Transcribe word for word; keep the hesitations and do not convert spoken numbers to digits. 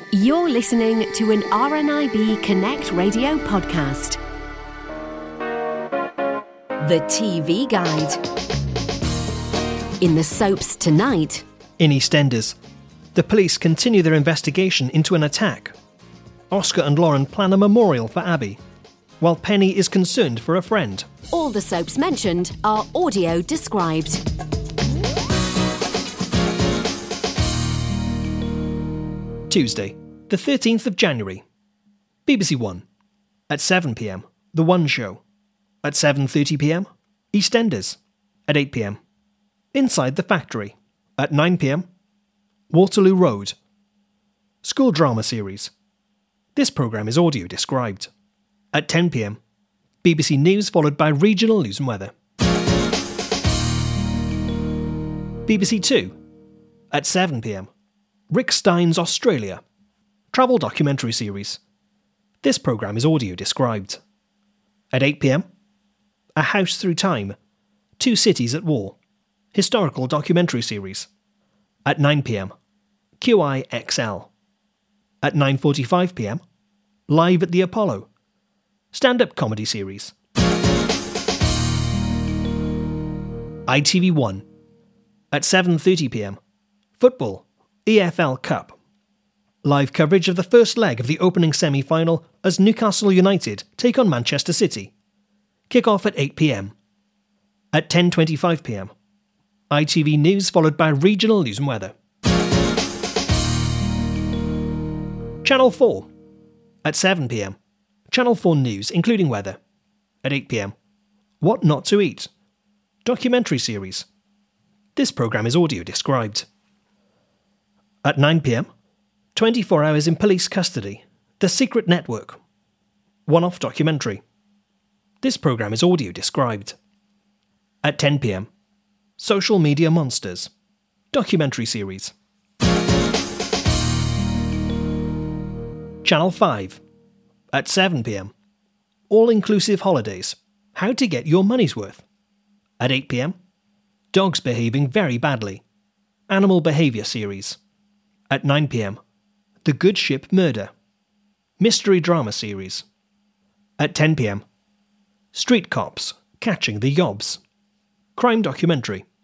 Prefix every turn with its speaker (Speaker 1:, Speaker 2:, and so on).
Speaker 1: You're listening to an R N I B Connect radio podcast. The T V Guide. In the soaps tonight.
Speaker 2: In EastEnders, the police continue their investigation into an attack. Oscar and Lauren plan a memorial for Abby, while Penny is concerned for a friend.
Speaker 1: All the soaps mentioned are audio described.
Speaker 2: Tuesday, the thirteenth of January. B B C One. At seven p m, The One Show. At seven thirty p m, EastEnders. At eight p m, Inside the Factory. At nine p m, Waterloo Road. School drama series. This programme is audio described. At ten p m, B B C News followed by regional news and weather. B B C Two. At seven p m, Rick Stein's Australia. Travel documentary series. This programme is audio described. At eight p m, A House Through Time. Two Cities at War. Historical documentary series. At nine p m, Q I X L. At nine forty-five p m, Live at the Apollo. Stand-up comedy series. I T V One. At seven thirty p m, Football. E F L Cup. Live coverage of the first leg of the opening semi-final as Newcastle United take on Manchester City. Kick-off at eight p m. At ten twenty-five p m, I T V News followed by regional news and weather. Channel four. At seven p m, Channel four News including weather. At eight p m, What Not to Eat. Documentary series. This programme is audio described. At nine p m, twenty-four hours in police custody. The Secret Network. One-off documentary. This programme is audio described. At ten p m, Social Media Monsters. Documentary series. Channel five. At seven p m, All-Inclusive Holidays. How to get your money's worth. At eight p m, Dogs Behaving Very Badly. Animal Behaviour series. At nine p m, The Good Ship Murder. Mystery drama series. At ten p m, Street Cops Catching the Yobs. Crime documentary.